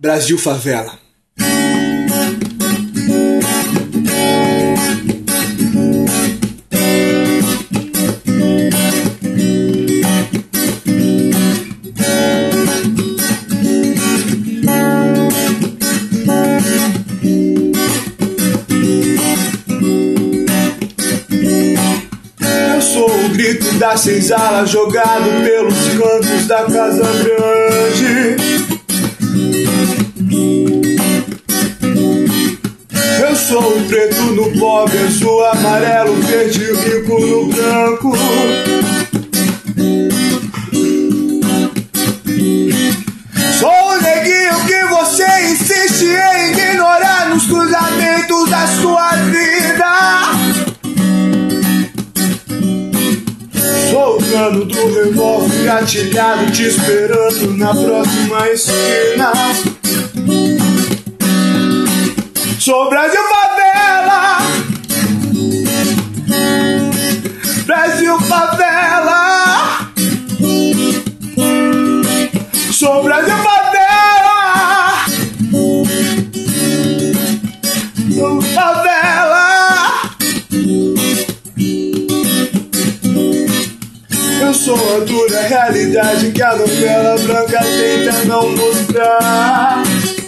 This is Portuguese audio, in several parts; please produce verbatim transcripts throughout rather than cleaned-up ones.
Brasil Favela. Eu sou o grito da senzala jogado pelos cantos da Casa Grande. Eu sou o preto no pobre, azul, amarelo, verde, rico no branco. Sou o neguinho que você insiste em ignorar nos cruzamentos da sua vida. Sou o cano do revólver gatilhado, te esperando na próxima esquina. Sou Brasil Favela, Brasil Favela. Sou Brasil Favela, Sou Favela. Eu sou a dura realidade que a novela branca tenta não mostrar.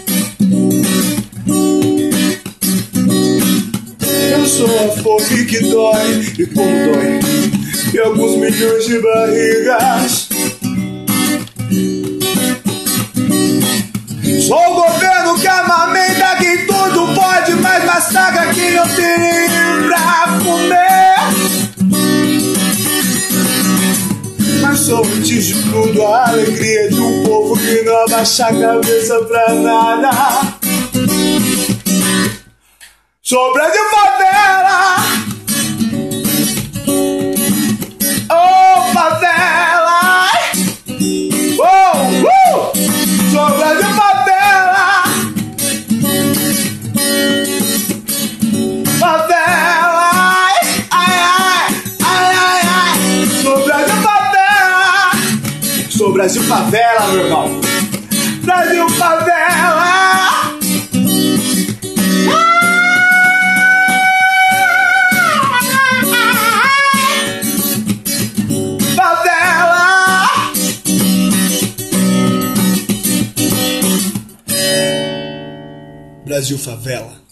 Eu sou a fome que dói, e como dói, e alguns milhões de barrigas. Sou o governo que amamenta quem tudo pode, mas massacra quem não tem pra comer. Mas sou antes de tudo a alegria de um povo que não abaixa a cabeça pra nada. Sou Brasil Favela, oh favela, oh, uh! Sou Brasil Favela, favela, ai, ai, ai, ai, ai. Sou Brasil Favela, sou Brasil Favela, meu irmão, Brasil Favela. Brasil Favela.